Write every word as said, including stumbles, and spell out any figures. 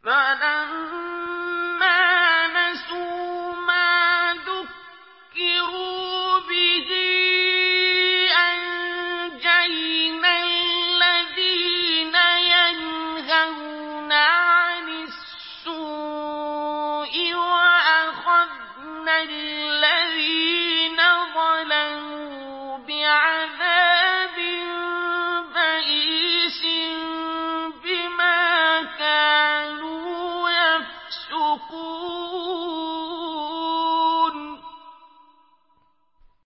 فَلَمَّا نَسُوا مَا ذُكِّرُوا بِهِ أَنجَيْنَا الَّذِينَ يَنْهَوْنَ عَنِ السُّوءِ وَأَخَذْنَا